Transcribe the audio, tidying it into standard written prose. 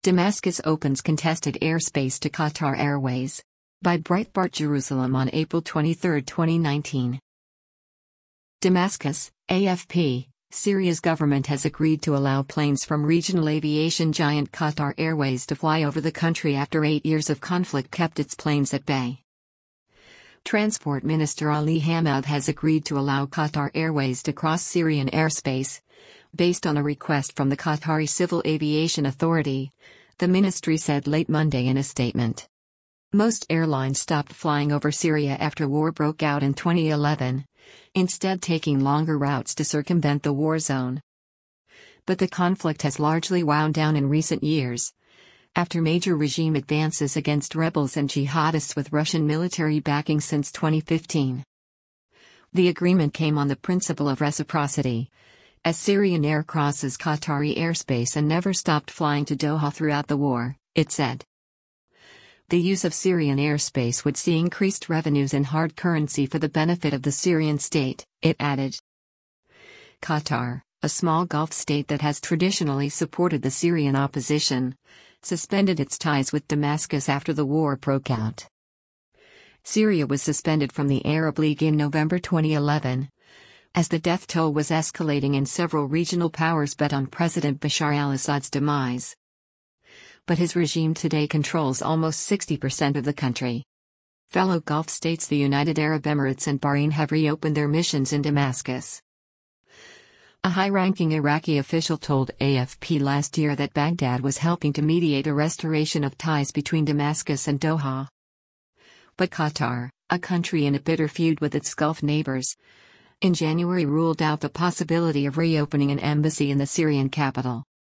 Damascus opens contested airspace to Qatar Airways. By Breitbart Jerusalem on April 23, 2019. Damascus, AFP, Syria's government has agreed to allow planes from regional aviation giant Qatar Airways to fly over the country after 8 years of conflict kept its planes at bay. Transport Minister Ali Hamad has agreed to allow Qatar Airways to cross Syrian airspace, based on a request from the Qatari Civil Aviation Authority, the ministry said late Monday in a statement. Most airlines stopped flying over Syria after war broke out in 2011, instead taking longer routes to circumvent the war zone. But the conflict has largely wound down in recent years, after major regime advances against rebels and jihadists with Russian military backing since 2015. The agreement came on the principle of reciprocity, as Syrian Air crosses Qatari airspace and never stopped flying to Doha throughout the war, it said. The use of Syrian airspace would see increased revenues in hard currency for the benefit of the Syrian state, it added. Qatar, a small Gulf state that has traditionally supported the Syrian opposition, suspended its ties with Damascus after the war broke out. Syria was suspended from the Arab League in November 2011, as the death toll was escalating and several regional powers bet on President Bashar al-Assad's demise. But his regime today controls almost 60% of the country. Fellow Gulf states the United Arab Emirates and Bahrain have reopened their missions in Damascus. A high-ranking Iraqi official told AFP last year that Baghdad was helping to mediate a restoration of ties between Damascus and Doha. But Qatar, a country in a bitter feud with its Gulf neighbors, in January ruled out the possibility of reopening an embassy in the Syrian capital.